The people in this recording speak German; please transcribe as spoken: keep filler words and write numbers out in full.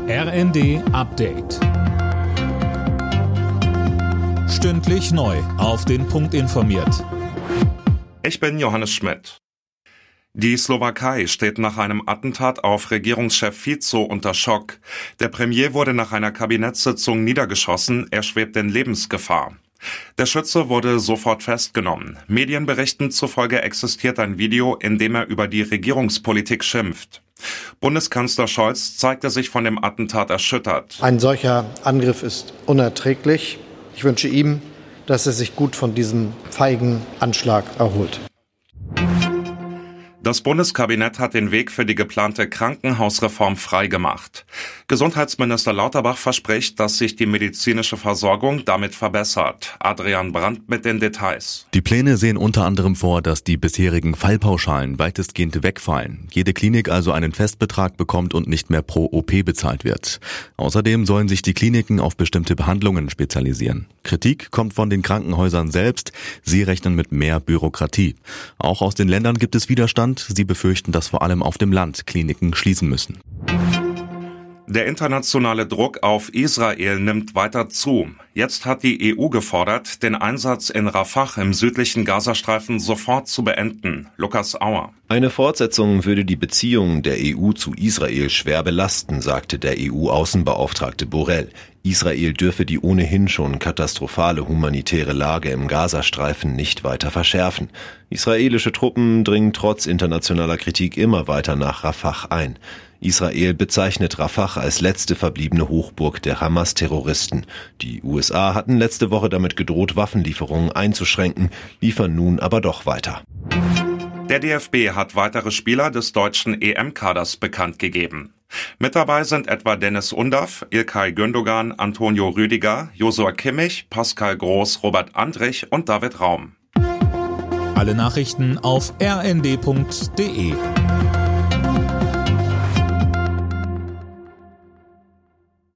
R N D Update. Stündlich neu auf den Punkt informiert. Ich bin Johannes Schmidt. Die Slowakei steht nach einem Attentat auf Regierungschef Fico unter Schock. Der Premier wurde nach einer Kabinettssitzung niedergeschossen, er schwebt in Lebensgefahr. Der Schütze wurde sofort festgenommen. Medienberichten zufolge existiert ein Video, in dem er über die Regierungspolitik schimpft. Bundeskanzler Scholz zeigte sich von dem Attentat erschüttert. Ein solcher Angriff ist unerträglich. Ich wünsche ihm, dass er sich gut von diesem feigen Anschlag erholt. Das Bundeskabinett hat den Weg für die geplante Krankenhausreform freigemacht. Gesundheitsminister Lauterbach verspricht, dass sich die medizinische Versorgung damit verbessert. Adrian Brandt mit den Details. Die Pläne sehen unter anderem vor, dass die bisherigen Fallpauschalen weitestgehend wegfallen. Jede Klinik also einen Festbetrag bekommt und nicht mehr pro O P bezahlt wird. Außerdem sollen sich die Kliniken auf bestimmte Behandlungen spezialisieren. Kritik kommt von den Krankenhäusern selbst. Sie rechnen mit mehr Bürokratie. Auch aus den Ländern gibt es Widerstand. Sie befürchten, dass vor allem auf dem Land Kliniken schließen müssen. Der internationale Druck auf Israel nimmt weiter zu. Jetzt hat die E U gefordert, den Einsatz in Rafah im südlichen Gazastreifen sofort zu beenden. Lukas Auer. Eine Fortsetzung würde die Beziehungen der E U zu Israel schwer belasten, sagte der E U-Außenbeauftragte Borrell. Israel dürfe die ohnehin schon katastrophale humanitäre Lage im Gazastreifen nicht weiter verschärfen. Israelische Truppen dringen trotz internationaler Kritik immer weiter nach Rafah ein. Israel bezeichnet Rafah als letzte verbliebene Hochburg der Hamas-Terroristen. Die U S A hatten letzte Woche damit gedroht, Waffenlieferungen einzuschränken, liefern nun aber doch weiter. Der D F B hat weitere Spieler des deutschen E M-Kaders bekannt gegeben. Mit dabei sind etwa Dennis Undaff, İlkay Gündoğan, Antonio Rüdiger, Joshua Kimmich, Pascal Groß, Robert Andrich und David Raum. Alle Nachrichten auf r n d punkt d e.